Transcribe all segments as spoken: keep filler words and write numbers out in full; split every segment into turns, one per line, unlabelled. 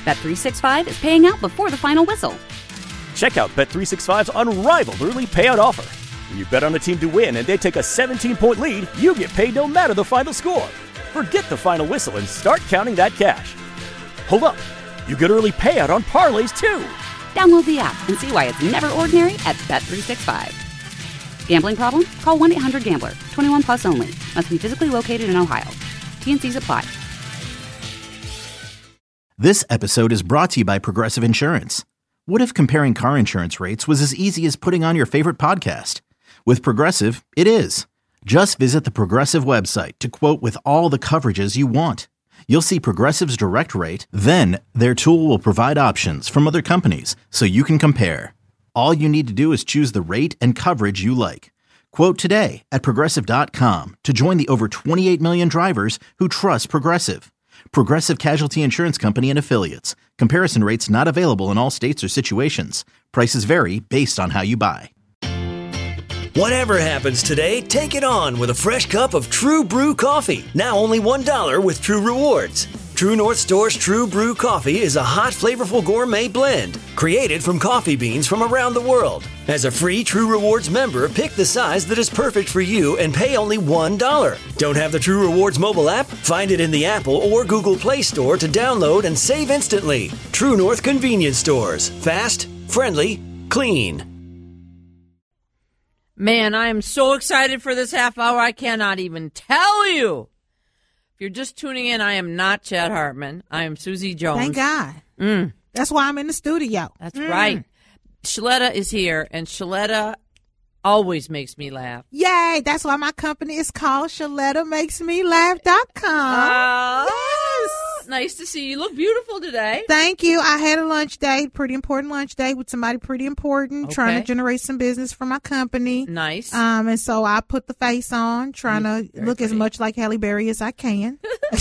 Bet three sixty-five is paying out before the final whistle.
Check out Bet three sixty-five's unrivaled early payout offer. When you bet on a team to win and they take a seventeen-point lead, you get paid no matter the final score. Forget the final whistle and start counting that cash. Hold up. You get early payout on parlays, too.
Download the app and see why it's never ordinary at Bet three sixty-five. Gambling problem? Call one eight hundred gambler. twenty-one plus only. Must be physically located in Ohio. T and C's apply.
This episode is brought to you by Progressive Insurance. What if comparing car insurance rates was as easy as putting on your favorite podcast? With Progressive, it is. Just visit the Progressive website to quote with all the coverages you want. You'll see Progressive's direct rate, then their tool will provide options from other companies so you can compare. All you need to do is choose the rate and coverage you like. Quote today at Progressive dot com to join the over twenty-eight million drivers who trust Progressive. Progressive Casualty Insurance Company and Affiliates. Comparison rates not available in all states or situations. Prices vary based on how you buy.
Whatever happens today, take it on with a fresh cup of True Brew coffee. Now only one dollar with True Rewards. True North Store's True Brew coffee is a hot, flavorful gourmet blend created from coffee beans from around the world. As a free True Rewards member, pick the size that is perfect for you and pay only one dollar. Don't have the True Rewards mobile app? Find it in the Apple or Google Play Store to download and save instantly. True North Convenience Stores. Fast, friendly, clean.
Man, I am so excited for this half hour, I cannot even tell you. If you're just tuning in, I am not Chad Hartman. I am Susie Jones.
Thank God.
Mm.
That's why I'm in the studio.
That's
mm.
right. Shaletta is here, and Shaletta always makes me laugh.
Yay. That's why my company is called Shaletta Makes Me Laugh dot com.
Uh,
yes.
Nice to see you. You look beautiful today.
Thank you. I had a lunch date, pretty important lunch date with somebody pretty important,
Okay.
trying to generate some business for my company.
Nice.
Um, and so I put the face on, trying to
Very
look
pretty.
as much like Halle Berry as I can.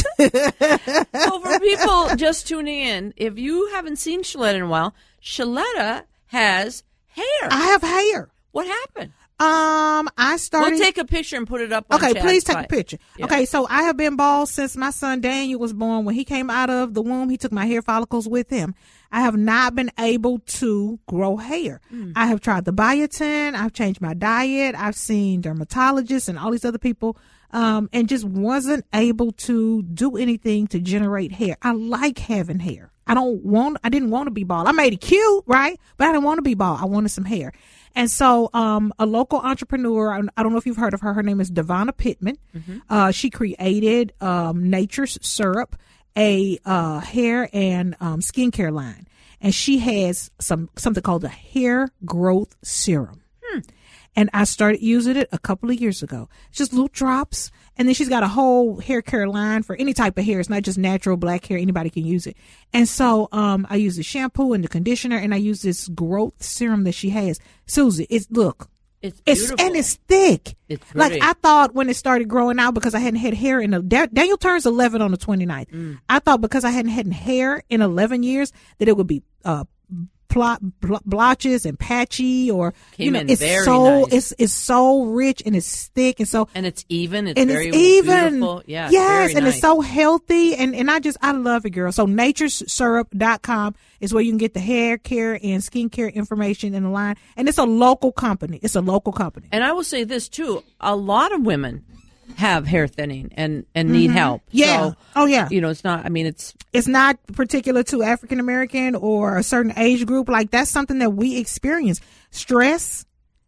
Well, for people just tuning in, if you haven't seen Shaletta in a while, Shaletta has hair.
I have hair.
What happened?
Um, I started.
We'll take a picture and put it up on
Okay,
Chad's
please take
site.
a picture.
Yeah.
Okay, so I have been bald since my son Daniel was born. When he came out of the womb, he took my hair follicles with him. I have not been able to grow hair. Mm. I have tried the biotin. I've changed my diet. I've seen dermatologists and all these other people, um, and just wasn't able to do anything to generate hair. I like having hair. I don't want, I didn't want to be bald. I made it cute, right? But I didn't want to be bald. I wanted some hair. And so, um, a local entrepreneur, I don't know if you've heard of her. Her name is Devonna Pittman. Mm-hmm. Uh, she created, um, Nature's Syrup, a, uh, hair and, um, skincare line. And she has some, something called a hair growth serum. Hmm. And I started using it a couple of years ago. It's just little drops. And then she's got a whole hair care line for any type of hair. It's not just natural black hair. Anybody can use it. And so um I use the shampoo and the conditioner, and I use this growth serum that she has. Susie, it's look.
It's
beautiful. It's, and it's thick.
It's
like I thought when it started growing out, because I hadn't had hair in a, Daniel turns eleven on the twenty-ninth. Mm. I thought because I hadn't had hair in eleven years that it would be uh plot bl- blotches and patchy, or
Came
you know,
in
it's
very
so
nice.
it's it's so rich and it's thick and so
and it's even. It's
and
very
it's even.
beautiful. Yeah,
yes,
very
and
nice.
it's so healthy, and and I just I love it, girl. So nature's syrup dot com is where you can get the hair care and skincare information in the line, and it's a local company. It's a local company.
And I will say this too: a lot of women have hair thinning and, and need
Mm-hmm.
help.
Yeah.
So,
oh, yeah.
You know, it's not, I mean, it's.
It's not particular to African American or a certain age group. Like, that's something that we experience. Stress,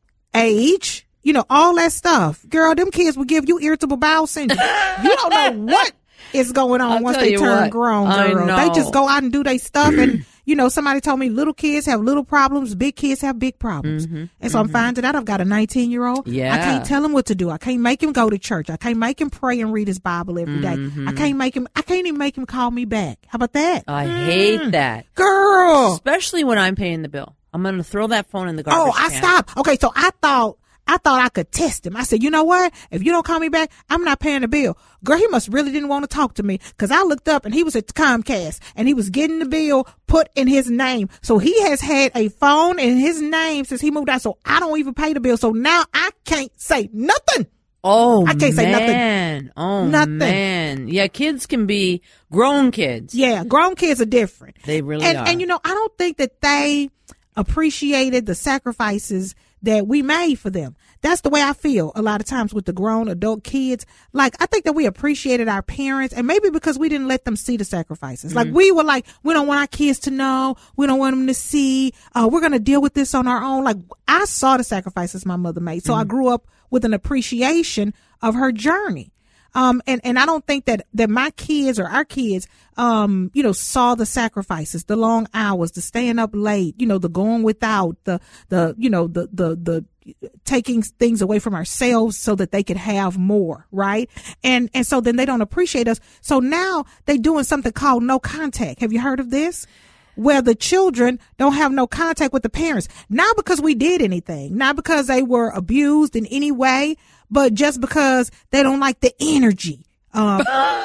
age, you know, all that stuff. Girl, them kids will give you irritable bowel syndrome. You don't know what is going on
I'll
once
tell
they
you
turn
what,
grown,
I
girl.
know.
They just go out and do their stuff. And, you know, somebody told me little kids have little problems, big kids have big problems.
Mm-hmm,
and so
mm-hmm.
I'm finding out I've got a nineteen-year-old.
Yeah.
I can't tell him what to do. I can't make him go to church. I can't make him pray and read his Bible every day.
Mm-hmm.
I can't make him, I can't even make him call me back. How about that?
I hate that.
Girl.
Especially when I'm paying the bill. I'm going to throw that phone in the garbage
Oh, I
can.
stopped. Okay, so I thought I thought I could test him. I said, you know what? If you don't call me back, I'm not paying the bill. Girl, he must really didn't want to talk to me, because I looked up and he was at Comcast and he was getting the bill put in his name. So he has had a phone in his name since he moved out. So I don't even pay the bill. So now I can't say nothing.
Oh,
I can't say
man.
nothing.
Oh,
Nothing.
man. Yeah, kids can be grown kids.
Yeah, grown kids are different.
They really
and,
are.
And, you know, I don't think that they appreciated the sacrifices that we made for them. That's the way I feel a lot of times with the grown adult kids. Like, I think that we appreciated our parents, and maybe because we didn't let them see the sacrifices.
Mm-hmm.
Like, we were like, we don't want our kids to know. We don't want them to see. Uh, we're going to deal with this on our own. Like, I saw the sacrifices my mother made. So mm-hmm. I grew up with an appreciation of her journey. Um, and, and I don't think that, that my kids or our kids, um, you know, saw the sacrifices, the long hours, the staying up late, you know, the going without, the, the, you know, the, the, the taking things away from ourselves so that they could have more. Right. And, and so then they don't appreciate us. So now they doing something called no contact. Have you heard of this? Where the children don't have no contact with the parents, not because we did anything, not because they were abused in any way, but just because they don't like the energy um,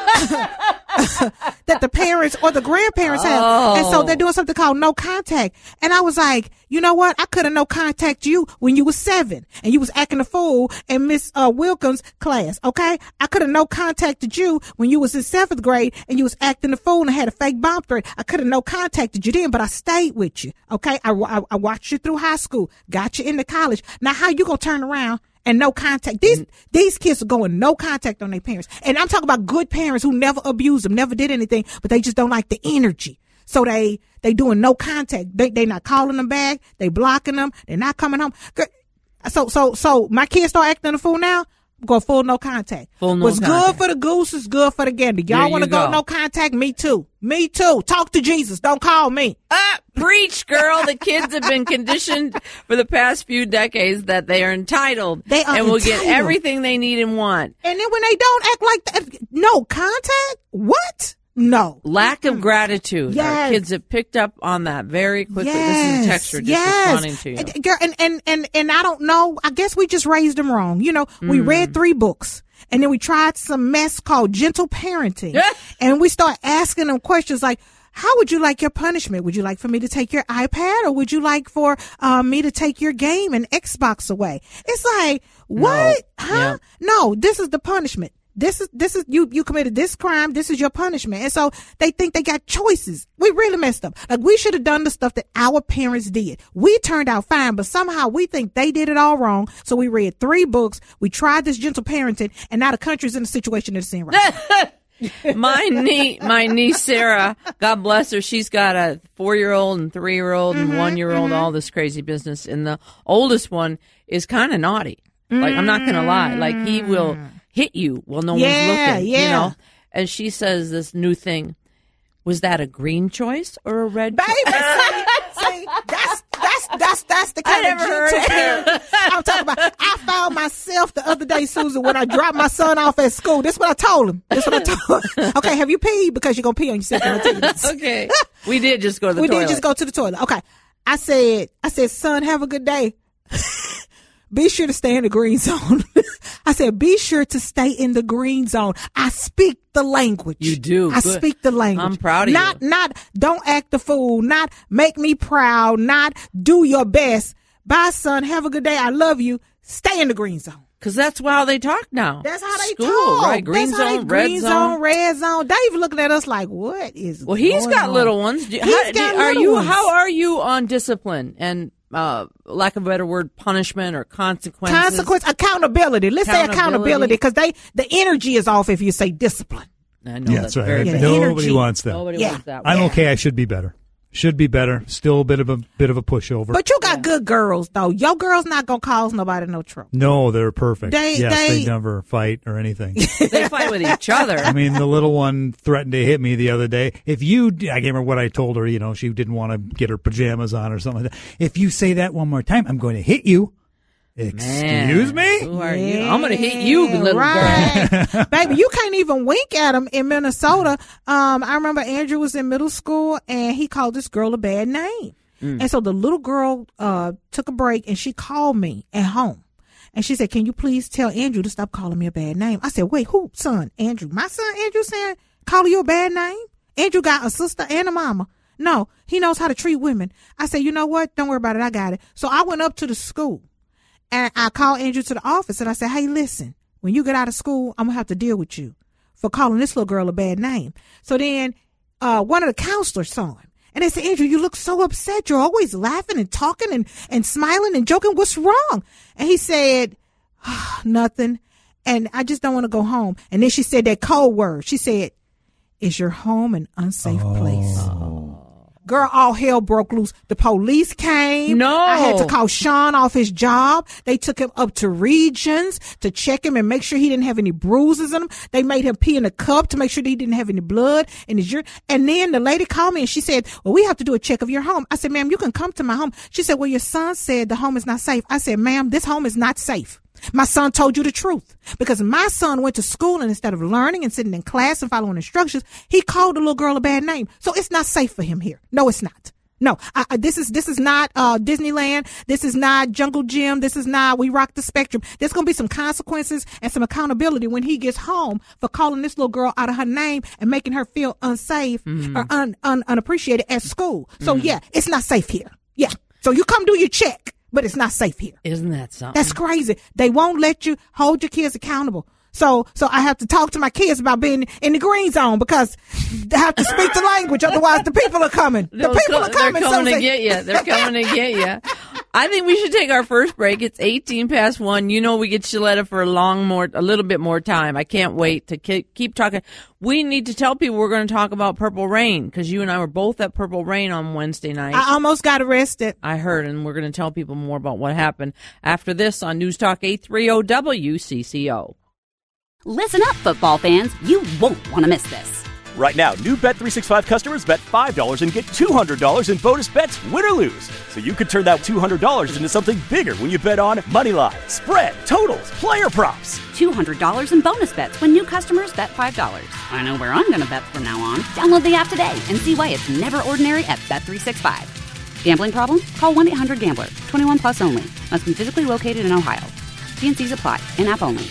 that the parents or the grandparents have.
Oh.
And so they're doing something called no contact. And I was like, you know what? I could have no contact you when you was seven and you was acting a fool in Miss uh, Wilkins' class. Okay. I could have no contacted you when you was in seventh grade and you was acting a fool and had a fake bomb threat. I could have no contacted you then, but I stayed with you. Okay. I, I, I watched you through high school, got you into college. Now how you gonna turn around and no contact? These, these kids are going no contact on their parents. And I'm talking about good parents who never abused them, never did anything, but they just don't like the energy. So they, they doing no contact. They, they not calling them back. They blocking them. They're not coming home. So, so, so my kids start acting a fool now. Go full no contact.
Full no
What's
contact.
good for the goose is good for the gander. Y'all
There
want to
you
go.
go.
no contact? Me too. Me too. Talk to Jesus. Don't call me.
Ah, preach, girl. The kids have been conditioned for the past few decades that they are entitled.
They are
and will get
entitled.
everything they need and want.
And then when they don't act like that, no contact? What? No.
Lack of gratitude.
Yes.
Our kids have picked up on that very quickly.
Yes.
This is a texture just
yes.
responding to you.
And, girl, and, and, and, and I don't know. I guess we just raised them wrong. You know, we
Mm.
read three books. And then we tried some mess called gentle parenting. And we start asking them questions like, how would you like your punishment? Would you like for me to take your iPad, or would you like for uh, me to take your game and Xbox away? It's like, what?
No.
Huh?
Yeah.
No, this is the punishment. This is, this is, you, you committed this crime. This is your punishment. And so they think they got choices. We really messed up. Like, we should have done the stuff that our parents did. We turned out fine, but somehow we think they did it all wrong. So we read three books. We tried this gentle parenting, and now the country's in the situation it's in right now.
my niece, my niece Sarah, God bless her, she's got a four-year-old and three-year-old and
Mm-hmm,
one-year-old, all this crazy business. And the oldest one is kind of naughty. Like, I'm not going to lie. Like, he will hit you while no
Yeah,
one's looking,
yeah.
you know? And she says this new thing. Was that a green choice or a red
Baby,
choice?
see, see, that's, that's, that's, that's the kind
I
of
never heard
gentle
it.
parent I'm talking about. I found myself the other day, Susan, when I dropped my son off at school. This is what I told him. This is what I told him. Okay, have you peed? Because you're going to pee on yourself. When I tell you this.
Okay. We did just go to the
we
toilet.
did just go to the toilet. Okay. I said, I said, son, have a good day. Be sure to stay in the green zone. I said, be sure to stay in the green zone. I speak the language.
You do.
I
Good.
speak the language.
I'm proud of
not,
you.
Not, don't act the fool. Not make me proud. Not do your best. Bye, son. Have a good day. I love you. Stay in the green zone.
Because that's how they talk now.
That's how they
School,
talk.
right? Green
That's how
zone,
they,
red
green
zone.
red zone. Dave looking at us like, what is
Well, he's
going
got
on?
little ones. Do-
He's
how,
got
do- are
little
you?
ones.
How are you on discipline and, uh, lack of a better word, punishment or consequences?
Consequence, accountability. Let's say accountability, because they the energy is off if you say discipline.
I know
Yeah,
that's
that's right.
very
Yeah,
bad.
the
Nobody
energy.
wants that.
Nobody
Yeah.
wants that.
I'm
Yeah.
okay. I should be better. Should be better. Still a bit of a bit of a pushover.
But you got good girls though. Your girl's not gonna cause nobody no trouble.
no, they're perfect.
They-
yes,
they-
they never fight or anything.
They fight with each other.
I mean, the little one threatened to hit me the other day. If you, I can't remember what I told her. You know, she didn't want to get her pajamas on or something like that. If you say that one more time, I'm going to hit you. Excuse
Man,
me?
Who are you? I'm going to hit you,
Yeah,
little girl.
right. Baby, you can't even wink at them in Minnesota. Um, I remember Andrew was in middle school and he called this girl a bad name.
Mm.
And so the little girl uh took a break and she called me at home. And she said, can you please tell Andrew to stop calling me a bad name? I said, wait, who, son? Andrew. My son Andrew saying, calling you a bad name? Andrew got a sister and a mama. No, he knows how to treat women. I said, you know what? Don't worry about it. I got it. So I went up to the school and I called Andrew to the office and I said, hey, listen, when you get out of school, I'm going to have to deal with you for calling this little girl a bad name. So then uh, one of the counselors saw him. And they said, Andrew, you look so upset. You're always laughing and talking and, and smiling and joking. What's wrong? And he said, oh, nothing. And I just don't want to go home. And then she said that code word. She said, is your home an unsafe oh. place? Girl, all hell broke loose. The police came.
No.
I had to call Sean off his job. They took him up to Regions to check him and make sure he didn't have any bruises in him. They made him pee in a cup to make sure that he didn't have any blood in his urine. And then the lady called me and she said, well, we have to do a check of your home. I said, ma'am, you can come to my home. She said, well, your son said the home is not safe. I said, ma'am, this home is not safe. My son told you the truth because my son went to school and instead of learning and sitting in class and following instructions, he called the little girl a bad name. So it's not safe for him here. No, it's not. No, I, I, this is this is not uh, Disneyland. This is not Jungle Gym. This is not We Rock the Spectrum. There's going to be some consequences and some accountability when he gets home for calling this little girl out of her name and making her feel unsafe mm-hmm. or un, un, unappreciated at school. So, mm-hmm. yeah, it's not safe here. Yeah. So you come do your check. But it's not safe here.
Isn't that something?
That's crazy. They won't let you hold your kids accountable. So, so I have to talk to my kids about being in the green zone because they have to speak the language. Otherwise, the people are coming. The
They'll
people
co-
are coming.
They're coming
so
to get you. They're coming to get you. I think we should take our first break. It's eighteen past one. You know we get Shaletta for a long more, a little bit more time. I can't wait to keep, keep talking. We need to tell people we're going to talk about Purple Rain because you and I were both at Purple Rain on Wednesday night.
I almost got arrested.
I heard, and we're going to tell people more about what happened after this on News Talk eight thirty W C C O.
Listen up, football fans. You won't want to miss this.
Right now, new Bet three sixty-five customers bet five dollars and get two hundred dollars in bonus bets, win or lose. So you could turn that two hundred dollars into something bigger when you bet on money line, spread, totals, player props.
two hundred dollars in bonus bets when new customers bet five dollars. I know where I'm going to bet from now on. Download the app today and see why it's never ordinary at Bet three sixty-five. Gambling problem? Call one eight hundred gambler. twenty-one plus only. Must be physically located in Ohio. T N Cs apply. In-app only.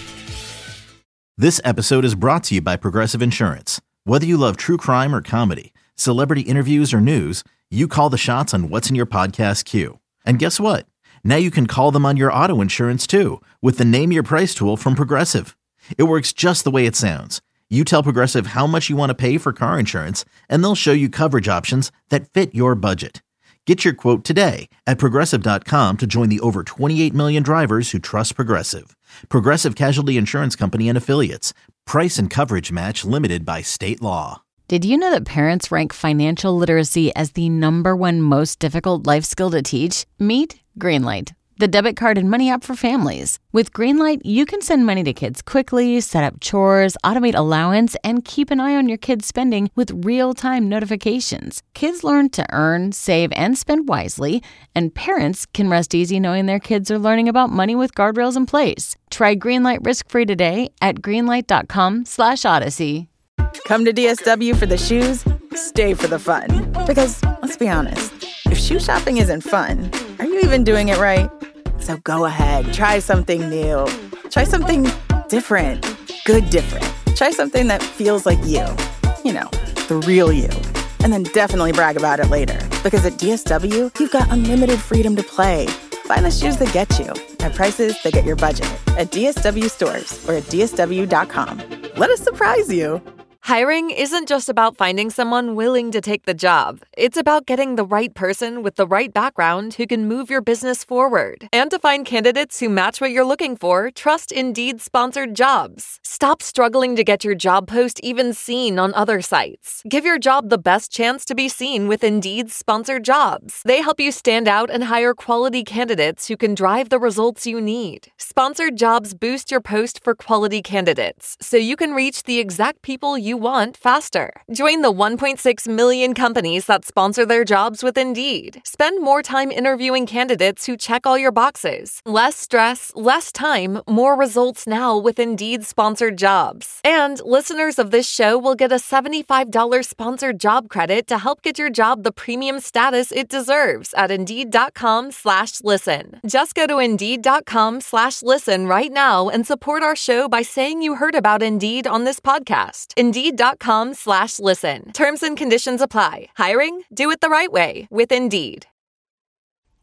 This episode is brought to you by Progressive Insurance. Whether you love true crime or comedy, celebrity interviews or news, you call the shots on what's in your podcast queue. And guess what? Now you can call them on your auto insurance too with the Name Your Price tool from Progressive. It works just the way it sounds. You tell Progressive how much you want to pay for car insurance, and they'll show you coverage options that fit your budget. Get your quote today at Progressive dot com to join the over twenty-eight million drivers who trust Progressive. Progressive Casualty Insurance Company and Affiliates. Price and coverage match limited by state law.
Did you know that parents rank financial literacy as the number one most difficult life skill to teach? Meet Greenlight, the debit card and money app for families. With Greenlight, you can send money to kids quickly, set up chores, automate allowance, and keep an eye on your kids' spending with real-time notifications. Kids learn to earn, save, and spend wisely, and parents can rest easy knowing their kids are learning about money with guardrails in place. Try Greenlight risk-free today at greenlight.com slash odyssey.
Come to D S W for the shoes, stay for the fun. Because, let's be honest, if shoe shopping isn't fun, are you even doing it right? So go ahead, try something new. Try something different. Good different. Try something that feels like you. You know, the real you. And then definitely brag about it later. Because at D S W, you've got unlimited freedom to play. Find the shoes that get you at prices that get your budget at D S W stores or at D S W dot com. Let us surprise you.
Hiring isn't just about finding someone willing to take the job. It's about getting the right person with the right background who can move your business forward. And to find candidates who match what you're looking for, trust Indeed-sponsored jobs. Stop struggling to get your job post even seen on other sites. Give your job the best chance to be seen with Indeed-sponsored jobs. They help you stand out and hire quality candidates who can drive the results you need. Sponsored jobs boost your post for quality candidates, so you can reach the exact people you want faster. Join the one point six million companies that sponsor their jobs with Indeed. Spend more time interviewing candidates who check all your boxes. Less stress, less time, more results now with Indeed sponsored jobs. And listeners of this show will get a seventy-five dollars sponsored job credit to help get your job the premium status it deserves at Indeed.com slash listen. Just go to Indeed.com slash listen right now and support our show by saying you heard about Indeed on this podcast. Indeed.com slash listen. Terms and conditions apply. Hiring? Do it the right way with Indeed.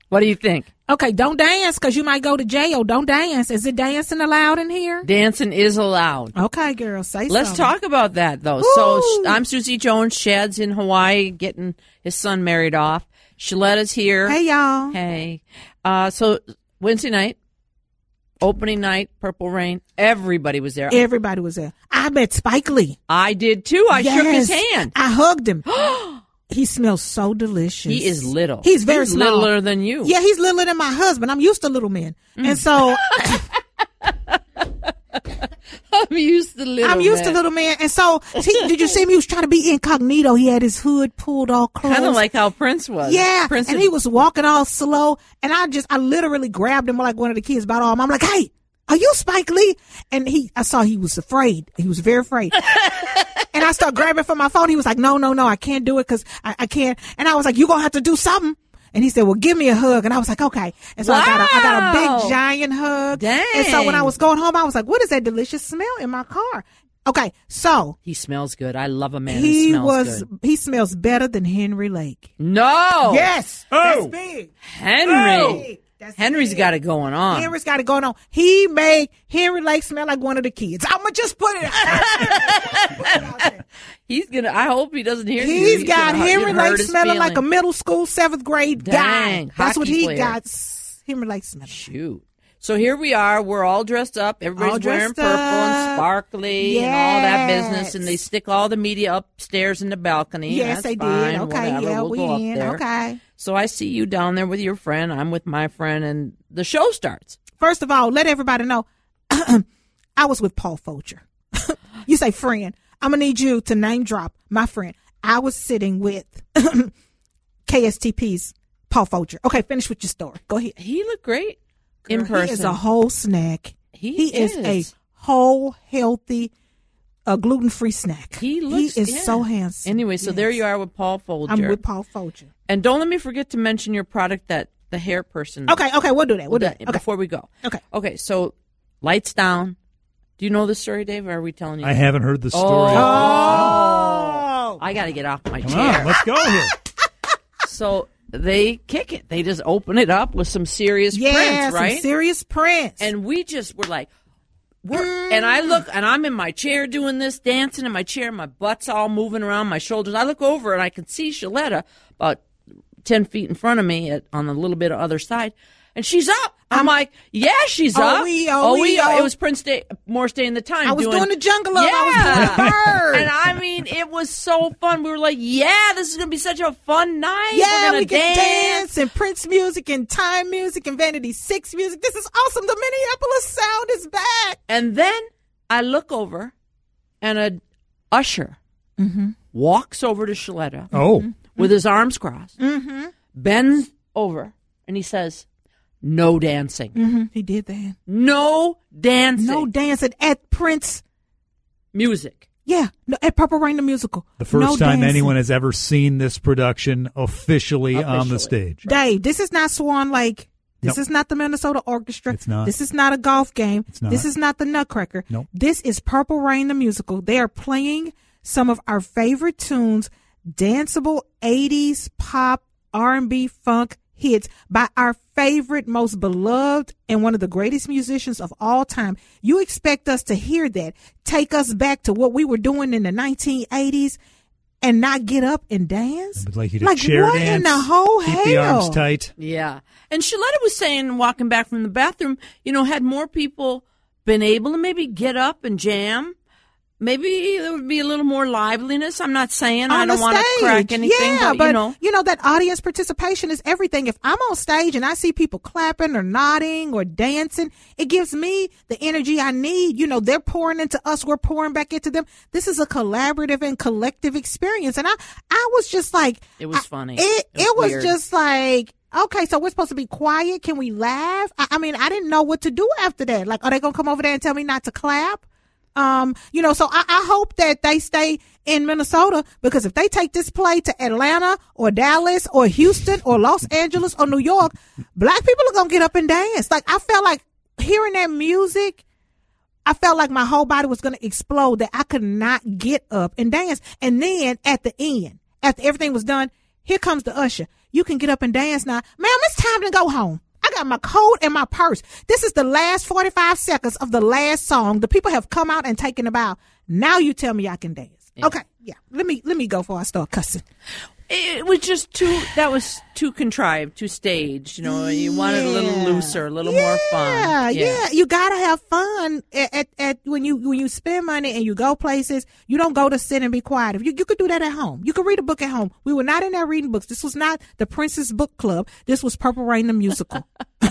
What do you think?
Okay, don't dance because you might go to jail. Don't dance. Is it dancing allowed in here?
Dancing is allowed.
Okay, girl, say
Let's
something.
talk about that, though.
Ooh.
So I'm Susie Jones. Shad's in Hawaii getting his son married off. Shaletta's here.
Hey, y'all.
Hey. Uh, so Wednesday night, opening night, Purple Rain, everybody was there.
Everybody was there. I met Spike Lee.
I did, too. I
yes.
shook his hand.
I hugged him. He smells so delicious.
He is little.
He's very
he's
small.
littler than you.
Yeah, he's littler than my husband. I'm used to little men. Mm. And so
I'm used to little
I'm used
men.
to little men. And so he, did you see him? He was trying to be incognito. He had his hood pulled all close.
Kind of like how Prince was.
Yeah.
Prince
and he was walking all slow. And I just, I literally grabbed him like one of the kids by the arm. I'm like, hey, are you Spike Lee? And he, I saw he was afraid. He was very afraid. And I started grabbing for my phone. He was like, no, no, no, I can't do it because I, I can't. And I was like, you're going to have to do something. And he said, well, give me a hug. And I was like, okay. And so
wow.
I got a, I got a big giant hug.
Dang.
And so when I was going home, I was like, what is that delicious smell in my car? Okay. So.
He smells good. I love a man
he
who smells
was,
good.
He smells better than Henry Lake.
No.
Yes.
Oh.
That's big.
Henry.
Oh. That's
Henry's
big.
got it going on.
Henry's got it going on. He made Henry Lake smell like one of the kids. I'm going to just put it out there.
He's going to, I hope he doesn't hear you.
He's got
gonna,
Henry
hurt
Lake
his
smelling
feeling.
like a middle school seventh grade
Dang,
guy. That's what
hockey
he
player.
got. Henry Lake smelling.
Shoot. So here we are. We're all dressed up. Everybody's
All
wearing
dressed
purple and
up.
sparkly and all that
Yes.
business. And they stick all the media upstairs in the balcony.
Yes,
That's
they
fine,
did. Okay,
whatever.
yeah,
we'll
we
go up
in.
there.
Okay.
So I see you down there with your friend. I'm with my friend, and the show starts.
First of all, let everybody know I was with Paul Folger. You say friend. I'm going to need you to name drop my friend. I was sitting with K S T P's Paul Folger. Okay, finish with your story. Go ahead.
He looked great in
Girl,
person.
He is a whole snack.
He
He is,
is.
a whole, healthy, uh, gluten-free snack.
He looks
He is
yeah.
so handsome.
Anyway, so
Yes.
there you are with Paul Folger.
I'm with Paul Folger.
And don't let me forget to mention your product, that the hair person.
Okay, okay, we'll do that. We'll do
that
that. Okay.
before we go.
Okay.
Okay, so lights down. Do you know this story, Dave, or are we telling you?
I haven't heard the story.
Oh.
I got to get off my
Come
chair.
on, let's go here.
So they kick it. They just open it up with some serious
Yeah,
prints,
some
right?
serious prints.
And we just were like, we're, and I look, and I'm in my chair doing this, dancing in my chair, my butt's all moving around my shoulders. I look over and I can see Shaletta about ten feet in front of me at, on a little bit of other side, and she's up. I'm like, yeah, she's up.
Oh-wee, oh-wee,
oh,
oh.
It was Prince Day, Morris Day in the Time.
I was
doing,
doing the jungle love.
Yeah.
I was doing the bird.
And I mean, it was so fun. We were like, yeah, this is going to be such a fun night.
Yeah,
we're
we
gonna
can
dance.
dance and Prince music and Time music and Vanity Six music. This is awesome. The Minneapolis sound is back.
And then I look over, and a usher walks over to Shaletta
Oh,
with his arms crossed,
Mm-hmm.
bends over, and he says, no dancing.
Mm-hmm. He did that.
No dancing.
No dancing at Prince.
music.
Yeah, no, at Purple Rain the musical.
the first
No
time
dancing.
anyone has ever seen this production officially, on the
Officially.
stage.
Dave, this is not Swan Lake. This
Nope.
is not the Minnesota Orchestra.
It's not.
This is not a golf game.
It's not.
This is not the Nutcracker.
Nope.
This is Purple Rain the musical. They are playing some of our favorite tunes, danceable eighties pop, R and B, funk hits by our favorite, most beloved, and one of the greatest musicians of all time. You expect us to hear that, take us back to what we were doing in the nineteen eighties, and not get up and dance?
I would like you to
Like,
chair
what
dance.
in the whole
keep
hell?
the arms tight.
Yeah. And Shaletta was saying, walking back from the bathroom, you know, had more people been able to maybe get up and jam, maybe there would be a little more liveliness. I'm not saying I
On
don't
the
want to crack
stage.
anything,
yeah,
but, you know.
that audience participation is everything. If I'm on stage and I see people clapping or nodding or dancing, it gives me the energy I need. You know, they're pouring into us, we're pouring back into them. This is a collaborative and collective experience. And I, I was just like,
It was
I-
funny.
It,
It was
it was
weird.
just like, okay, so we're supposed to be quiet. Can we laugh? I, I mean, I didn't know what to do after that. Like, are they going to come over there and tell me not to clap? Um, you know, so I, I hope that they stay in Minnesota, because if they take this play to Atlanta or Dallas or Houston or Los Angeles or New York, black people are going to get up and dance. Like, I felt like hearing that music, I felt like my whole body was going to explode, that I could not get up and dance. And then at the end, after everything was done, here comes the usher. you can get up and dance now. Ma'am, it's time to go home. I got my coat and my purse. This is the last forty-five seconds of the last song. The people have come out and taken a bow. Now you tell me I can dance. Yeah. Okay, yeah. Let me let me go before I start cussing.
It was just too, that was too contrived, too staged. You know, you
yeah.
wanted a little looser, a little
yeah,
more fun.
Yeah, yeah. You got to have fun at, at, at when you when you spend money and you go places. You don't go to sit and be quiet. If you, you could do that at home. You could read a book at home. We were not in there reading books. This was not the Princess Book Club. This was Purple Rain the musical.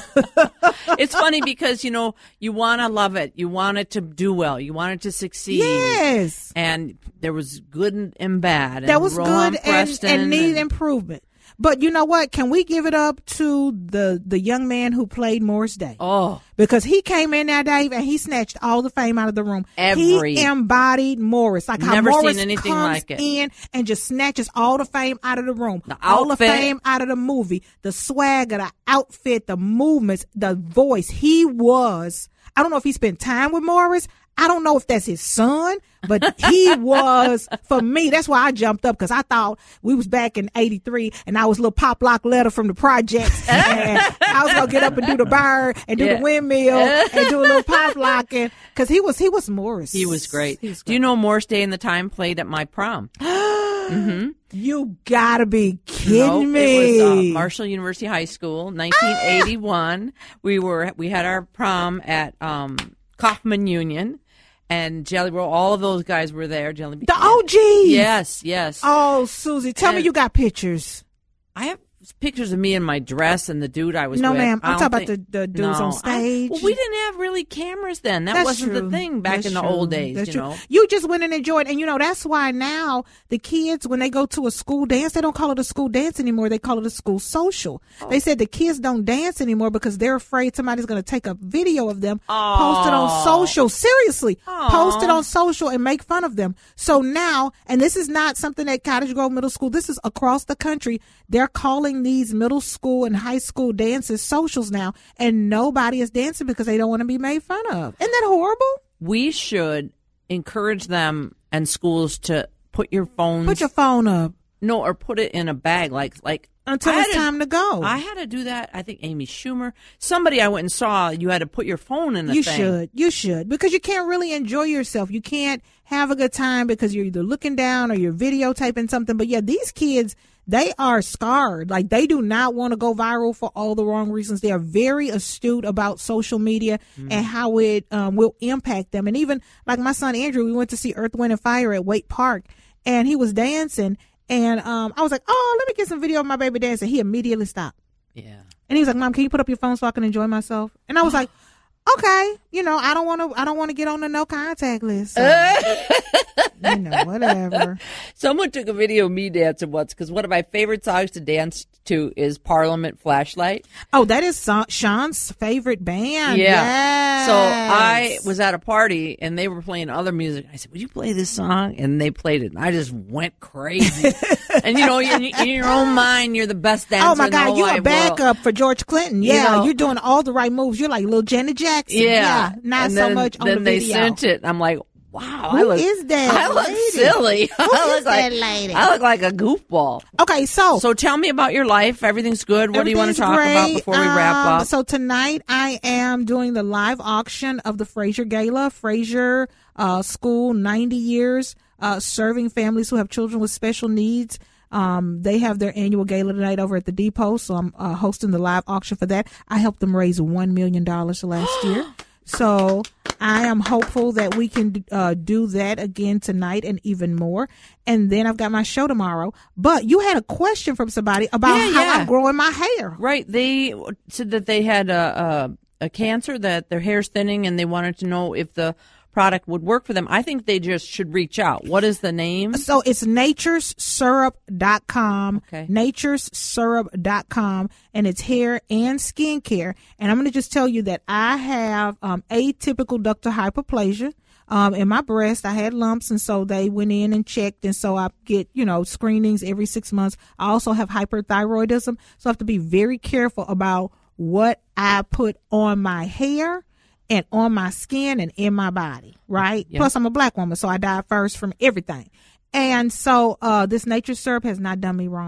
It's funny because, you know, you want to love it. You want it to do well. You want it to succeed.
Yes.
And there was good and bad.
That
and
was
Rohan
good and, and needed
and,
improvement. But you know what? Can we give it up to the the young man who played Morris Day?
Oh.
Because he came in there, Dave, and he snatched all the fame out of the room.
Every.
He embodied Morris. Like how
Never
Morris
seen anything
comes
like it.
in and just snatches all the fame out of the room.
The
all the
outfit.
fame out of the movie. The swagger, the outfit, the movements, the voice. He was, I don't know if he spent time with Morris. I don't know if that's his son, but he was, for me, that's why I jumped up, because I thought we was back in eighty-three and I was a little pop lock letter from the projects and I was going to get up and do the bird and do
Yeah.
the windmill and do a little pop locking, because he was, he was Morris.
He was great.
He was
Do you know Morris Day and the Time played at my prom? mm-hmm.
You gotta be kidding
Nope,
me.
It was uh, Marshall University High School, nineteen eighty-one. Ah! We were, we had our prom at um, Kaufman Union. And Jelly Roll, all of those guys were there. Jelly
The O Gs.
Yes, yes.
Oh, Susie, tell
And
me you got pictures.
I have pictures of me in my dress and the dude I was
No,
with.
ma'am.
I
I'm
don't
talking
think-
about the, the dudes
no,
on stage.
I, well, we didn't have really cameras then. That
That's
wasn't
true.
the thing back
That's
in the
true.
old days,
That's
you
true.
know.
You just went and enjoyed. And, you know, that's why now the kids, when they go to a school dance, they don't call it a school dance anymore. They call it a school social. Oh. They said the kids don't dance anymore because they're afraid somebody's going to take a video of them,
Oh.
post it on social. Seriously.
Oh.
Post it on social and make fun of them. So now, and this is not something at Cottage Grove Middle School. This is across the country. They're calling these middle school and high school dances socials now, and nobody is dancing because they don't want to be made fun of. Isn't that horrible?
We should encourage them and schools to put your phones.
Put your phone up.
No, or put it in a bag, like like
until
I
it's
had
time to go.
I had to do that. I think Amy Schumer, somebody I went and saw, you had to put your phone in a
you
thing.
should. You should. Because you can't really enjoy yourself. You can't have a good time because you're either looking down or you're videotaping something. But yeah, these kids, they are scarred. Like, they do not want to go viral for all the wrong reasons. They are very astute about social media mm. and how it um, will impact them. And even like my son Andrew, we went to see Earth, Wind and Fire at Wake Park, and he was dancing. And um, I was like, oh, let me get some video of my baby dancing. He immediately stopped.
Yeah.
And he was like, Mom, can you put up your phone so I can enjoy myself? And I was like, okay, you know, I don't want to, I don't want to get on the no contact list. So, you know, whatever.
Someone took a video of me dancing once because one of my favorite songs to dance to is Parliament Flashlight.
Oh, that is so- Sean's favorite band.
Yeah.
Yes.
So I was at a party and they were playing other music. I said, would you play this song? And they played it. And I just went crazy. And, you know, in, in your own mind, you're the best dancer.
Oh, my
in the
God.
whole
You a
wide
backup
world.
for George Clinton. Yeah.
You know,
you're doing all the right moves. You're like little Janet Jackson.
Yeah.
yeah not
and
so
then,
much on
then
the
they
video.
sent it. I'm like, wow.
Who
I look,
is that
I look
lady?
silly.
Who
I look
is
like,
that lady?
I look like a goofball.
Okay, so.
So tell me about your life. Everything's good. What do you want to talk
great.
about before we wrap
um,
up?
So tonight I am doing the live auction of the Fraser Gala. Fraser uh, School, ninety years, uh, serving families who have children with special needs. Um, they have their annual gala tonight over at the Depot, so I'm uh, hosting the live auction for that. I helped them raise one million dollars last year. So I am hopeful that we can uh, do that again tonight and even more. And then I've got my show tomorrow. But you had a question from somebody about
Yeah,
how
yeah.
I'm growing my hair.
Right. They said that they had a, a, a cancer, that their hair's thinning, and they wanted to know if the product would work for them. I think they just should reach out. What is the name?
So it's natures syrup dot com,
Okay.
natures syrup dot com, and it's hair and skincare. And I'm going to just tell you that I have um, atypical ductal hyperplasia. Um, in my breast, I had lumps, and so they went in and checked, and so I get, you know, screenings every six months. I also have hyperthyroidism, so I have to be very careful about what I put on my hair and on my skin and in my body, right?
Yeah.
Plus, I'm a black woman, so I die first from everything. And so uh, this nature syrup has not done me wrong.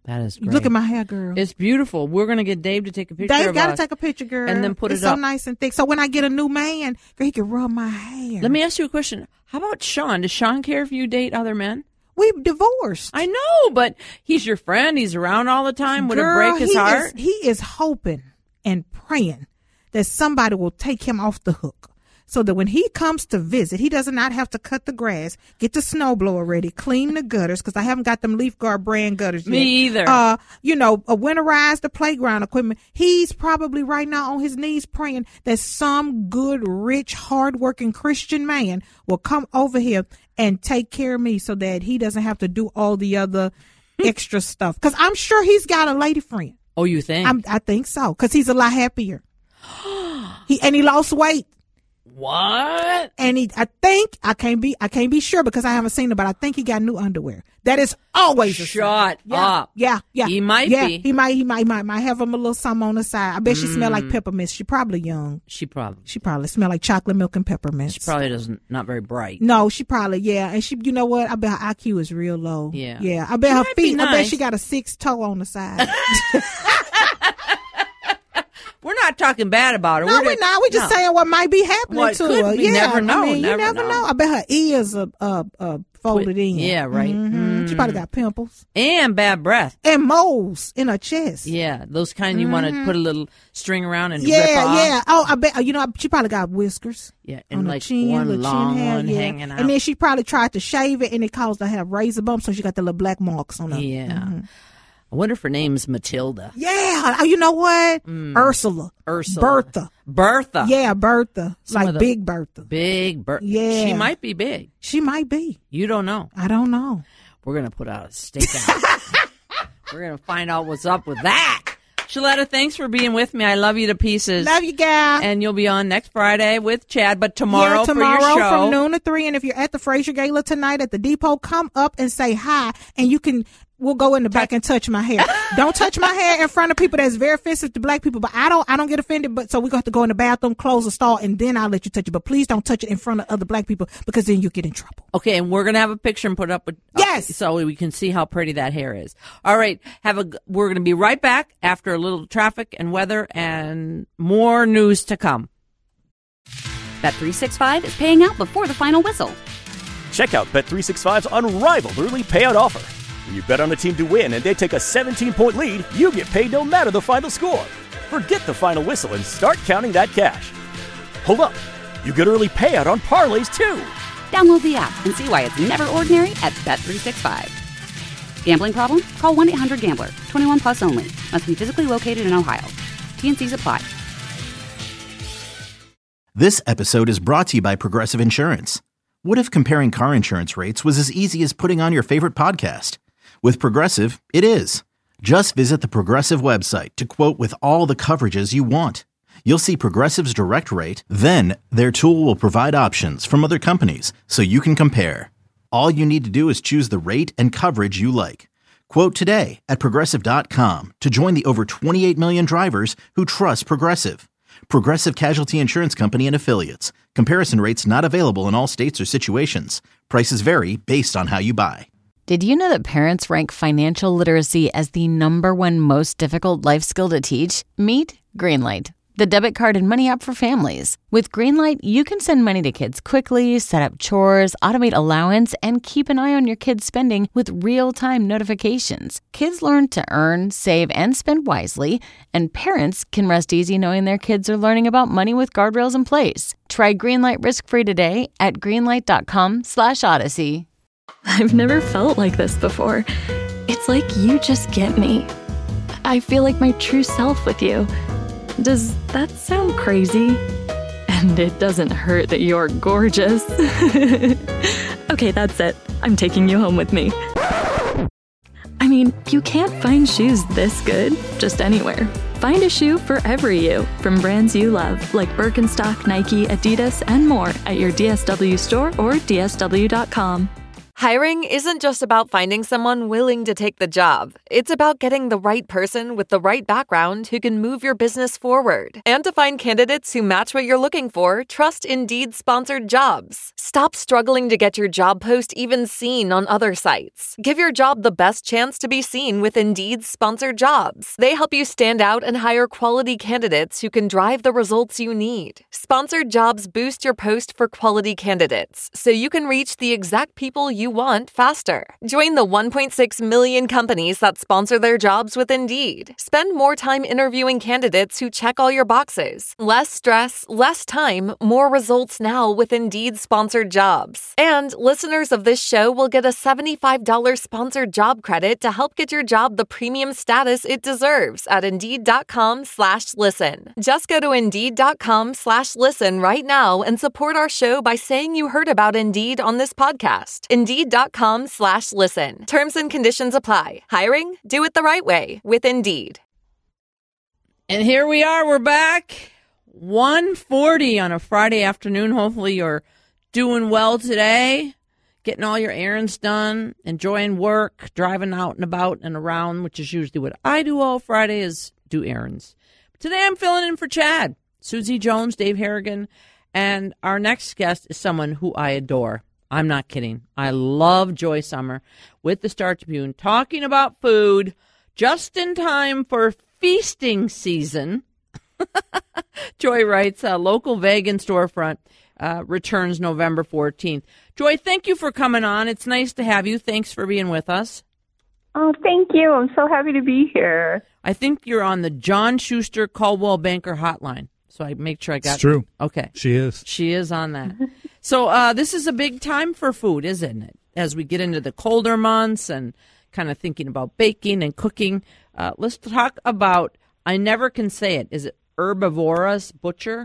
That is great.
Look at my hair, girl.
It's beautiful. We're going to get Dave to take a picture
Dave
of
got to
us.
take a picture, girl.
And then put
it's
it
so
up.
nice and thick. So when I get a new man, girl, he can rub my hair.
Let me ask you a question. How about Sean? Does Sean care if you date other men?
We divorced.
I know, but he's your friend. He's around all the time. Would
girl,
it break his
he
heart?
Is, he is hoping and praying that somebody will take him off the hook. So that when he comes to visit, he does not have to cut the grass, get the snowblower ready, clean the gutters, because I haven't got them Leaf Guard brand gutters yet.
Me either.
Uh, you know, uh, winterize the playground equipment. He's probably right now on his knees praying that some good, rich, hardworking Christian man will come over here and take care of me so that he doesn't have to do all the other extra stuff. Because I'm sure he's got a lady friend.
Oh, you think?
I'm, I think so, because he's a lot happier. he And he lost weight.
What?
And he, I think, I can't be, I can't be sure because I haven't seen it, but I think he got new underwear. That is always a
Shut
yeah,
up.
Yeah, yeah.
He might
yeah,
be.
He might, he might, he might, might have him a little something on the side. I bet she smell like peppermint. She probably young.
She probably.
She probably smell like chocolate milk and peppermint.
She probably doesn't, not very bright.
No, she probably, yeah. And she, you know what? I bet her I Q is real low.
Yeah.
Yeah. I bet
She
her
might be
feet, I bet
nice.
she got a six toe on the side.
We're not talking bad about her.
No,
we're,
we're not. We're just
no.
saying what might be happening
Well, it
to
could
her.
be.
Yeah,
Never know.
I mean,
Never
you never
know.
know. I bet her ears are uh, uh, folded in.
Yeah, right.
Mhm. She probably got pimples
And bad breath.
and moles in her chest.
Yeah, those kind you want to put a little string around and
Yeah,
rip off.
yeah. Oh, I bet you know she probably got whiskers.
Yeah, and
on her
like
chin,
one
little
long
chin hair,
one
yeah.
hanging out.
And then she probably tried to shave it, and it caused her to have razor bumps, so she got the little black marks on her.
Yeah. I wonder if her name's Matilda.
Yeah. Oh, you know what? Ursula.
Ursula.
Bertha.
Bertha.
Yeah, Bertha.
Some of
like
the-
Big Bertha.
Big Bertha.
Yeah.
She might be big.
She might be.
You don't know.
I don't know.
We're going to put out a stakeout. We're going to find out what's up with that. Shaletta, thanks for being with me. I love you to pieces.
Love you, gal.
And you'll be on next Friday with Chad, but tomorrow,
yeah, tomorrow
for your show.
from noon to three. And if you're at the Fraser Gala tonight at the Depot, come up and say hi, and you can. We'll go in the back and touch my hair. Don't touch my hair in front of people. That's very offensive to black people. But I don't. I don't get offended. But so we got to go in the bathroom, close the stall, and then I'll let you touch it. But please don't touch it in front of other black people because then you get in trouble.
Okay, and we're gonna have a picture and put it up with
Yes.
uh, so we can see how pretty that hair is. All right, have a. We're gonna be right back after a little traffic and weather and more news to come.
Bet three sixty-five is paying out before the final whistle.
Check out Bet three sixty-five's unrivaled early payout offer. When you bet on a team to win and they take a seventeen-point lead, you get paid no matter the final score. Forget the final whistle and start counting that cash. Hold up. You get early payout on parlays, too.
Download the app and see why it's never ordinary at Bet three sixty-five. Gambling problem? Call one eight hundred gambler. twenty-one plus only. Must be physically located in Ohio. T N Cs apply.
This episode is brought to you by Progressive Insurance. What if comparing car insurance rates was as easy as putting on your favorite podcast? With Progressive, it is. Just visit the Progressive website to quote with all the coverages you want. You'll see Progressive's direct rate, then their tool will provide options from other companies so you can compare. All you need to do is choose the rate and coverage you like. Quote today at Progressive dot com to join the over twenty-eight million drivers who trust Progressive. Progressive Casualty Insurance Company and Affiliates. Comparison rates not available in all states or situations. Prices vary based on how you buy.
Did you know that parents rank financial literacy as the number one most difficult life skill to teach? Meet Greenlight, the debit card and money app for families. With Greenlight, you can send money to kids quickly, set up chores, automate allowance, and keep an eye on your kids' spending with real-time notifications. Kids learn to earn, save, and spend wisely, and parents can rest easy knowing their kids are learning about money with guardrails in place. Try Greenlight risk-free today at greenlight.com slash odyssey.
I've never felt like this before. It's like you just get me. I feel like my true self with you. Does that sound crazy? And it doesn't hurt that you're gorgeous. Okay, that's it. I'm taking you home with me. I mean, you can't find shoes this good just anywhere. Find a shoe for every you from brands you love, like Birkenstock, Nike, Adidas, and more at your D S W store or D S W dot com.
Hiring isn't just about finding someone willing to take the job. It's about getting the right person with the right background who can move your business forward. And to find candidates who match what you're looking for, trust Indeed-sponsored jobs. Stop struggling to get your job post even seen on other sites. Give your job the best chance to be seen with Indeed-sponsored jobs. They help you stand out and hire quality candidates who can drive the results you need. Sponsored jobs boost your post for quality candidates, so you can reach the exact people you want faster. Join the one point six million companies that sponsor their jobs with Indeed. Spend more time interviewing candidates who check all your boxes. Less stress, less time, more results now with Indeed-sponsored jobs. And listeners of this show will get a seventy-five dollars sponsored job credit to help get your job the premium status it deserves at Indeed.com slash listen. Just go to Indeed.com slash listen right now and support our show by saying you heard about Indeed on this podcast. Indeed.com slash listen. Terms and conditions apply. Hiring? Do it the right way with Indeed.
And here we are. We're back. one forty on a Friday afternoon. Hopefully you're doing well today, getting all your errands done, enjoying work, driving out and about and around, which is usually what I do all Friday is do errands. Today I'm filling in for Chad, Susie Jones, Dave Harrigan, and our next guest is someone who I adore. I'm not kidding. I love Joy Sommer with the Star Tribune talking about food just in time for feasting season. Joy writes, a local vegan storefront uh, returns November fourteenth. Joy, thank you for coming on. It's nice to have you. Thanks for being with us.
Oh, thank you. I'm so happy to be here.
I think you're on the John Schuster Coldwell Banker hotline. So I make sure I got
It's true.
Okay.
She is.
She is on that. So uh, this is a big time for food, isn't it? As we get into the colder months and kind of thinking about baking and cooking. Uh, let's talk about, I never can say it. Is it Herbivorous Butcher?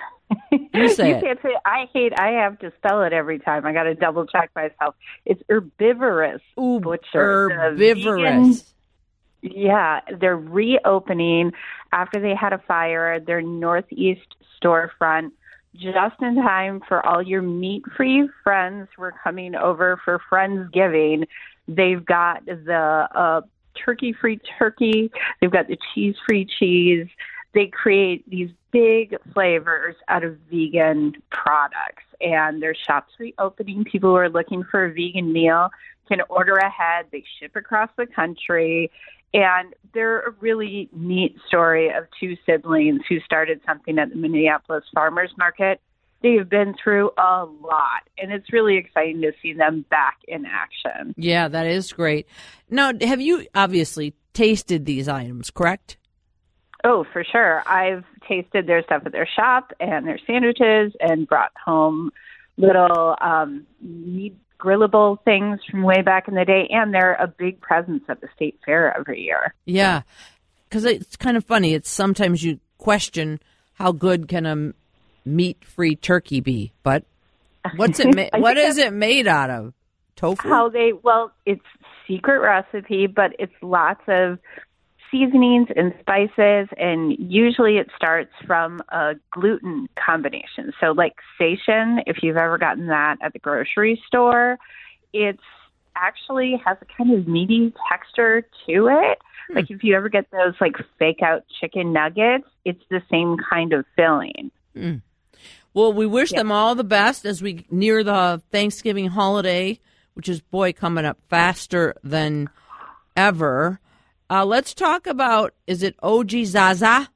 You say
you
it.
Can't say it. I hate, I have to spell it every time. I got to double check myself. It's Herbivorous
Ooh,
Butcher.
Herbivorous.
Yeah, they're reopening after they had a fire. Their Northeast storefront, just in time for all your meat-free friends who are coming over for Friendsgiving. They've got the uh, turkey-free turkey. They've got the cheese-free cheese. They create these big flavors out of vegan products. And their shop's reopening. People who are looking for a vegan meal can order ahead. They ship across the country. And they're a really neat story of two siblings who started something at the Minneapolis Farmers Market. They've been through a lot, and it's really exciting to see them back in action.
Yeah, that is great. Now, have you obviously tasted these items, correct?
Oh, for sure. I've tasted their stuff at their shop and their sandwiches and brought home little um, meat grillable things from way back in the day, and they're a big presence at the state fair every year.
Yeah, because it's kind of funny. It's sometimes you question how good can a meat-free turkey be, but what's it? Ma- what is it made out of? Tofu?
How they? Well, it's secret recipe, but it's lots of seasonings and spices, and usually it starts from a gluten combination. So like Sation, if you've ever gotten that at the grocery store, it's actually has a kind of meaty texture to it. Hmm. Like if you ever get those like fake out chicken nuggets, it's the same kind of filling.
Hmm. Well, we wish
yeah.
them all the best as we near the Thanksgiving holiday, which is, boy, coming up faster than ever. Uh, let's talk about, is it O G Zaza?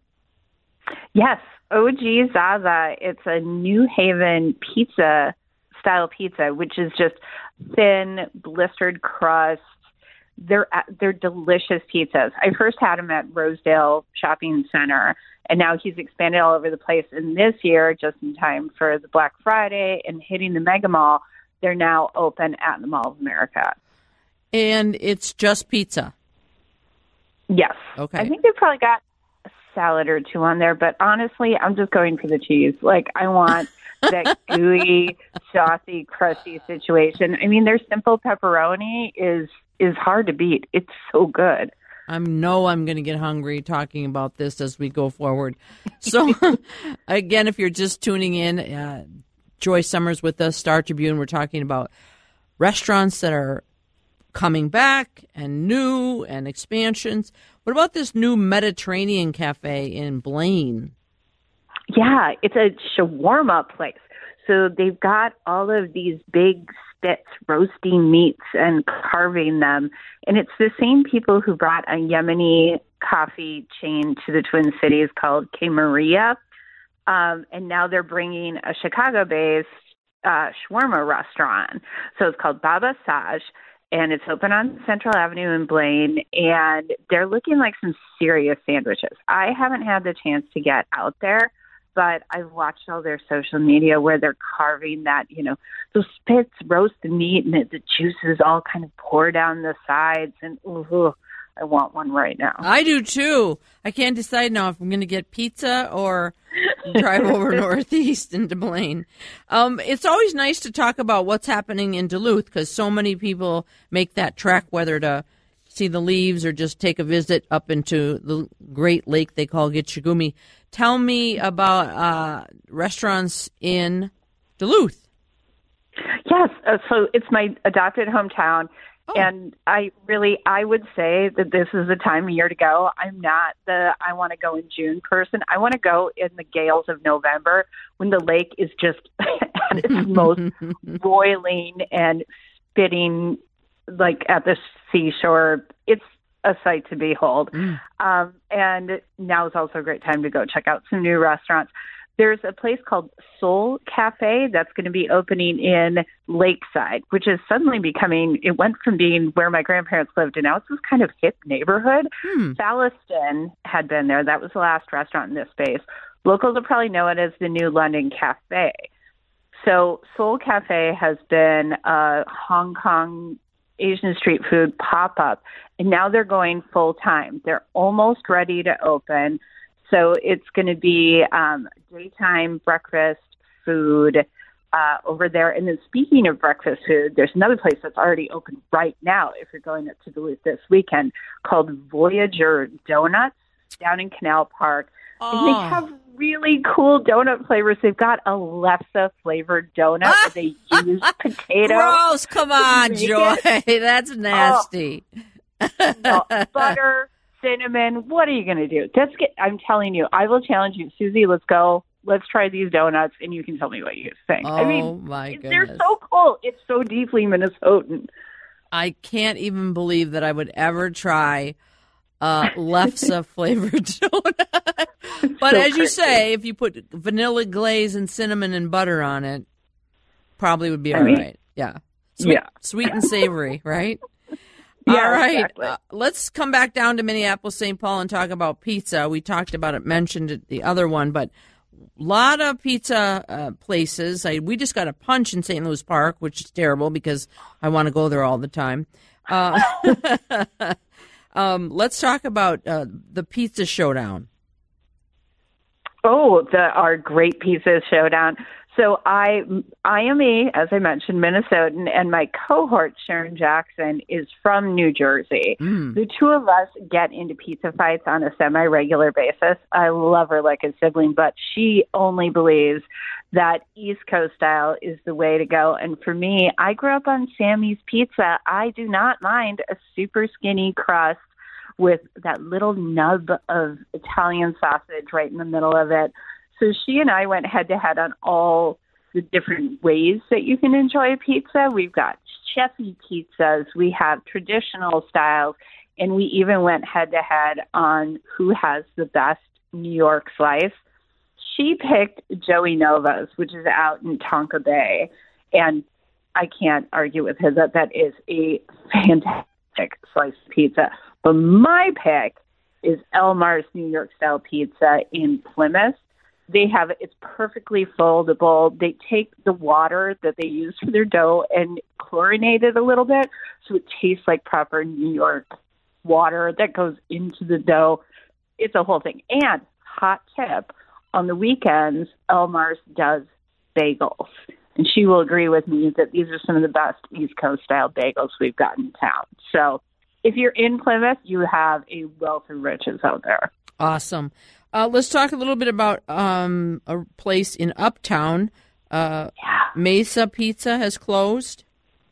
Yes, O G Zaza. It's a New Haven pizza style pizza, which is just thin, blistered crust. They're they're delicious pizzas. I first had them at Rosedale Shopping Center, and now he's expanded all over the place. And this year, just in time for the Black Friday and hitting the Mega Mall, they're now open at the Mall of America.
And it's just pizza?
Yes.
Okay.
I think they've probably got a salad or two on there, but honestly, I'm just going for the cheese. Like, I want that gooey, saucy, crusty situation. I mean, their simple pepperoni is is hard to beat. It's so good.
I know I'm going to get hungry talking about this as we go forward. So, again, if you're just tuning in, uh, Joy Sommer's with us, Star Tribune. We're talking about restaurants that are coming back and new and expansions. What about this new Mediterranean cafe in Blaine?
Yeah, it's a shawarma place. So they've got all of these big spits roasting meats and carving them. And it's the same people who brought a Yemeni coffee chain to the Twin Cities called K Maria. Um, and now they're bringing a Chicago-based uh, shawarma restaurant. So it's called Baba Saj, and it's open on Central Avenue in Blaine. And they're looking like some serious sandwiches. I haven't had the chance to get out there, but I've watched all their social media where they're carving that, you know, those spits roast the meat and it, the juices all kind of pour down the sides. And ooh, I want one right now.
I do too. I can't decide now if I'm going to get pizza or drive over northeast into Blaine. Um, it's always nice to talk about what's happening in Duluth because so many people make that trek, whether to see the leaves or just take a visit up into the great lake they call Gitchagumi. Tell me about uh, restaurants in Duluth.
Yes, uh, so it's my adopted hometown. Oh. And I really, I would say that this is the time of year to go. I'm not the I want to go in June person. I want to go in the gales of November when the lake is just at its most boiling and spitting like at the seashore. It's a sight to behold. Mm. Um, and now is also a great time to go check out some new restaurants. There's a place called Soul Cafe that's going to be opening in Lakeside, which is suddenly becoming, it went from being where my grandparents lived, and now it's this kind of hip neighborhood. Hmm. Fallaston had been there. That was the last restaurant in this space. Locals will probably know it as the New London Cafe. So Soul Cafe has been a Hong Kong Asian street food pop-up, and now they're going full-time. They're almost ready to open. So it's going to be um, daytime breakfast food uh, over there. And then speaking of breakfast food, there's another place that's already open right now if you're going up to Duluth this weekend called Voyager Donuts down in Canal Park. Oh. And they have really cool donut flavors. They've got a Lefse-flavored donut where they use potato.
Gross. Come on, Joy. It. That's nasty.
Oh. No, butter. Cinnamon, what are you going to do? Let's get, I'm telling you, I will challenge you. Susie, let's go. Let's try these donuts, and you can tell me what you think.
Oh,
I mean,
my goodness.
They're so cool. It's so deeply Minnesotan.
I can't even believe that I would ever try a Lefse-flavored donut. But so as you crazy. say, if you put vanilla glaze and cinnamon and butter on it, probably would be all I mean, right. Yeah. Sweet,
yeah.
Sweet and savory, right?
Yeah,
all right.
Exactly.
Uh, let's come back down to Minneapolis, Saint Paul and talk about pizza. We talked about it, mentioned it, the other one, but a lot of pizza uh, places. I, we just got a Punch in Saint Louis Park, which is terrible because I want to go there all the time. Uh, um, let's talk about uh, the Pizza Showdown.
Oh, the our Great Pizza Showdown. So I I am a, as I mentioned, Minnesotan, and my cohort, Sharon Jackson, is from New Jersey. Mm. The two of us get into pizza fights on a semi-regular basis. I love her like a sibling, but she only believes that East Coast style is the way to go. And for me, I grew up on Sammy's Pizza. I do not mind a super skinny crust with that little nub of Italian sausage right in the middle of it. So she and I went head-to-head on all the different ways that you can enjoy pizza. We've got chefy pizzas. We have traditional styles. And we even went head-to-head on who has the best New York slice. She picked Joey Nova's, which is out in Tonka Bay. And I can't argue with her that that is a fantastic slice of pizza. But my pick is Elmar's New York-style pizza in Plymouth. They have, it's perfectly foldable. They take the water that they use for their dough and chlorinate it a little bit so it tastes like proper New York water that goes into the dough. It's a whole thing. And hot tip, on the weekends, Elmar's does bagels. And she will agree with me that these are some of the best East Coast style bagels we've got in town. So if you're in Plymouth, you have a wealth of riches out there.
Awesome. Uh, let's talk a little bit about um, a place in Uptown. Uh,
yeah.
Mesa Pizza has closed.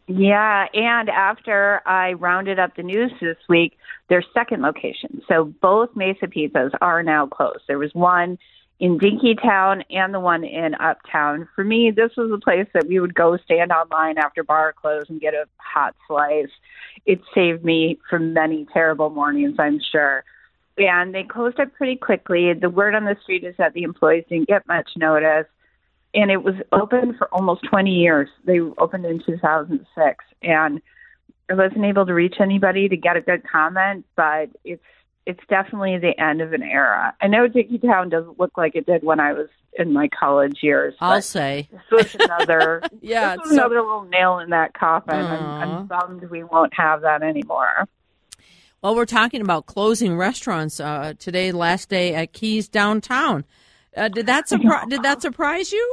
Yeah, and after I rounded up the news this week, their second location. So both Mesa Pizzas are now closed. There was one in Dinkytown and the one in Uptown. For me, this was a place that we would go stand online after bar closed and get a hot slice. It saved me from many terrible mornings, I'm sure. And they closed up pretty quickly. The word on the street is that the employees didn't get much notice. And it was open for almost twenty years. They opened in two thousand six. And I wasn't able to reach anybody to get a good comment, but it's it's definitely the end of an era. I know Dinkytown doesn't look like it did when I was in my college years.
I'll say.
This was another,
yeah,
this was
so,
another little nail in that coffin. I'm, I'm bummed we won't have that anymore.
Well, we're talking about closing restaurants uh, today, last day at Keys downtown. Uh, did that surprise? Did that surprise you?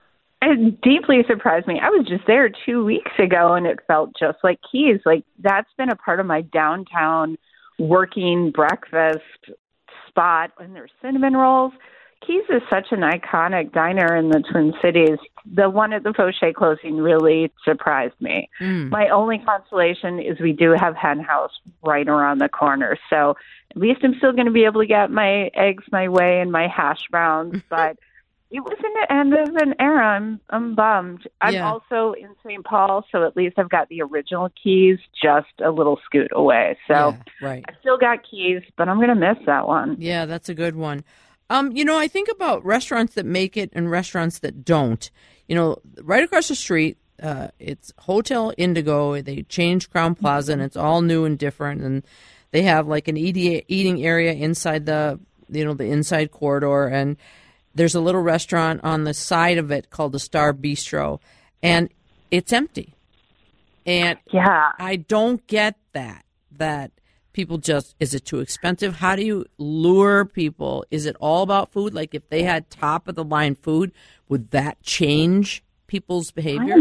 It deeply surprised me. I was just there two weeks ago, and it felt just like Keys. Like that's been a part of my downtown working breakfast spot. And there's cinnamon rolls. Keys is such an iconic diner in the Twin Cities. The one at the Fauché closing really surprised me. Mm. My only consolation is we do have Hen House right around the corner. So at least I'm still going to be able to get my eggs my way and my hash browns. But it was an end of an era. I'm, I'm bummed. I'm
Yeah.
also in Saint Paul, so at least I've got the original Keys just a little scoot away. So
Yeah, right.
I still got Keys, but I'm going to miss that one.
Yeah, that's a good one. Um, you know, I think about restaurants that make it and restaurants that don't. You know, right across the street, uh, it's Hotel Indigo. They changed Crown Plaza, and it's all new and different. And they have like an eating eating area inside the, you know, the inside corridor. And there's a little restaurant on the side of it called the Star Bistro, and it's empty. And
yeah,
I don't get that. That. People just, is it too expensive? How do you lure people? Is it all about food? Like if they had top of the line food, would that change people's behavior?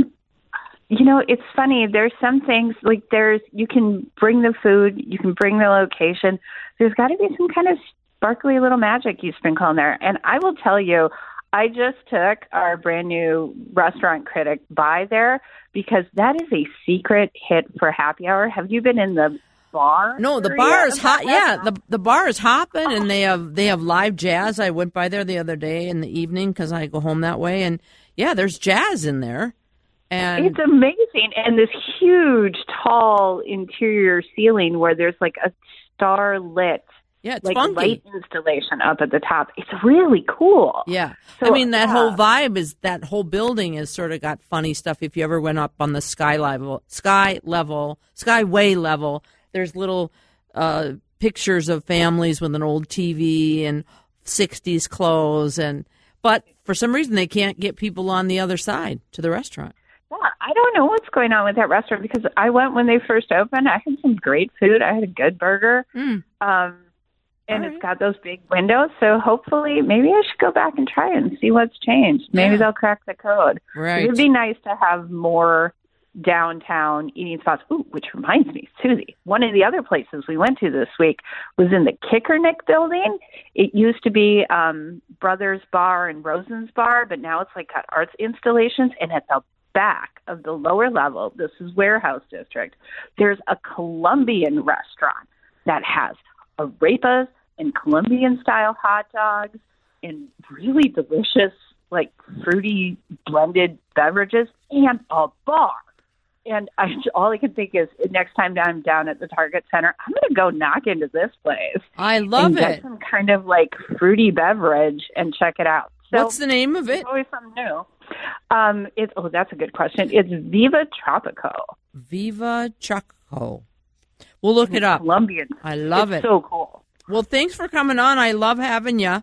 You know, it's funny. There's some things like there's, you can bring the food, you can bring the location. There's got to be some kind of sparkly little magic you sprinkle in there. And I will tell you, I just took our brand new restaurant critic by there because that is a secret hit for happy hour. Have you been in the bar?
No, the bar is hot. Yeah, the the bar is hopping, and they have they have live jazz. I went by there the other day in the evening because I go home that way, and yeah, there's jazz in there. And
it's amazing, and this huge, tall interior ceiling where there's like a star lit,
yeah, it's
like
funky.
light installation up at the top. It's really cool.
Yeah,
so,
I mean that
yeah.
whole vibe is that whole building is sort of got funny stuff. If you ever went up on the sky level, sky level, skyway level. There's little uh, pictures of families with an old T V and sixties clothes, and but for some reason they can't get people on the other side to the restaurant.
Yeah, I don't know what's going on with that restaurant because I went when they first opened. I had some great food. I had a good burger,
mm.
um, and
All
it's
right.
got those big windows. So hopefully, maybe I should go back and try it and see what's changed. Maybe
Yeah.
they'll crack the code.
Right.
It would be nice to have more downtown eating spots. Ooh, which reminds me, Susie, one of the other places we went to this week was in the Kickernick building. It used to be um, Brothers Bar and Rosen's Bar, but now it's like got arts installations. And at the back of the lower level, this is Warehouse District, there's a Colombian restaurant that has arepas and Colombian-style hot dogs and really delicious, like fruity blended beverages and a bar. And I, all I can think is next time I'm down at the Target Center, I'm going to go knock into this place.
I love
and
it.
Get some kind of like fruity beverage and check it out. So
What's the name of it?
It's always something new. Um, it's oh, that's a good question. It's Viva Tropico.
Viva Choco. We'll look it up.
Colombian.
I love
it's
it.
So cool.
Well, thanks for coming on. I love having you.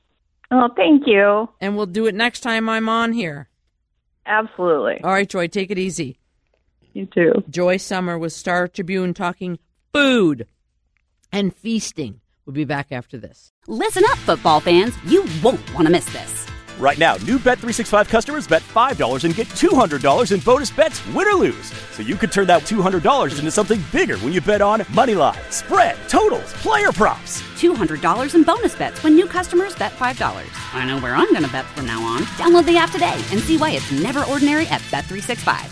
Oh, thank you.
And we'll do it next time I'm on here.
Absolutely.
All right, Joy, take it easy.
You too.
Joy Summer with Star Tribune talking food and feasting. We'll be back after this.
Listen up, football fans. You won't want to miss this.
Right now, new Bet three sixty-five customers bet five dollars and get two hundred dollars in bonus bets, win or lose. So you could turn that two hundred dollars into something bigger when you bet on money line, spread, totals, player props.
two hundred dollars in bonus bets when new customers bet five dollars. I know where I'm going to bet from now on. Download the app today and see why it's never ordinary at Bet three sixty-five.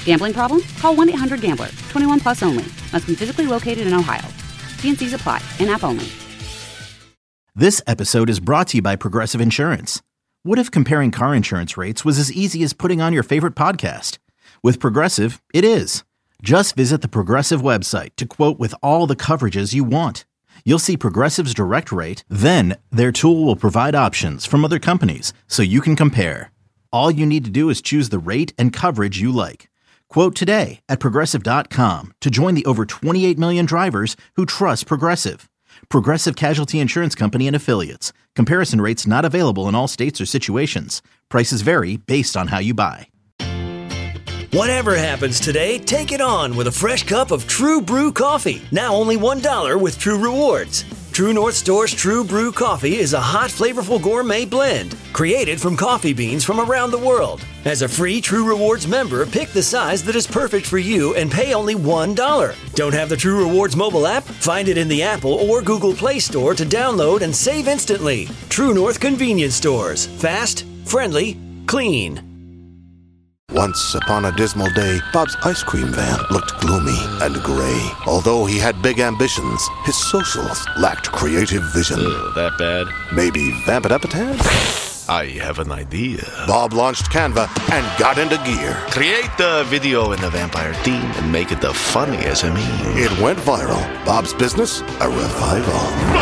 Gambling problem? Call one eight hundred gambler. twenty-one plus only. Must be physically located in Ohio. T and C's apply. In-app only.
This episode is brought to you by Progressive Insurance. What if comparing car insurance rates was as easy as putting on your favorite podcast? With Progressive, it is. Just visit the Progressive website to quote with all the coverages you want. You'll see Progressive's direct rate, then their tool will provide options from other companies so you can compare. All you need to do is choose the rate and coverage you like. Quote today at Progressive dot com to join the over twenty-eight million drivers who trust Progressive. Progressive Casualty Insurance Company and Affiliates. Comparison rates not available in all states or situations. Prices vary based on how you buy.
Whatever happens today, take it on with a fresh cup of True Brew coffee. Now only one dollar with True Rewards. True North Store's True Brew coffee is a hot, flavorful gourmet blend created from coffee beans from around the world. As a free True Rewards member, pick the size that is perfect for you and pay only one dollar. Don't have the True Rewards mobile app? Find it in the Apple or Google Play Store to download and save instantly. True North Convenience Stores. Fast, friendly, clean.
Once upon a dismal day, Bob's ice cream van looked gloomy and gray. Although he had big ambitions, his socials lacked creative vision.
Ugh, that bad?
Maybe vamp it up a tad?
I have an idea.
Bob launched Canva and got into gear.
Create the video in the vampire theme and make it the funniest of me.
It went viral. Bob's business, a revival.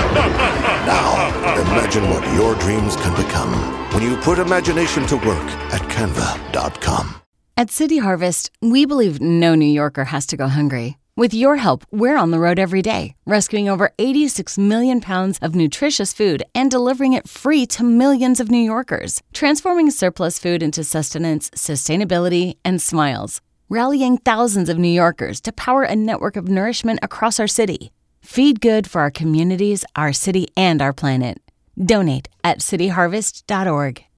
Now, imagine what your dreams can become when you put imagination to work at canva dot com.
At City Harvest, we believe no New Yorker has to go hungry. With your help, we're on the road every day, rescuing over eighty-six million pounds of nutritious food and delivering it free to millions of New Yorkers, transforming surplus food into sustenance, sustainability, and smiles, rallying thousands of New Yorkers to power a network of nourishment across our city. Feed good for our communities, our city, and our planet. Donate at city harvest dot org.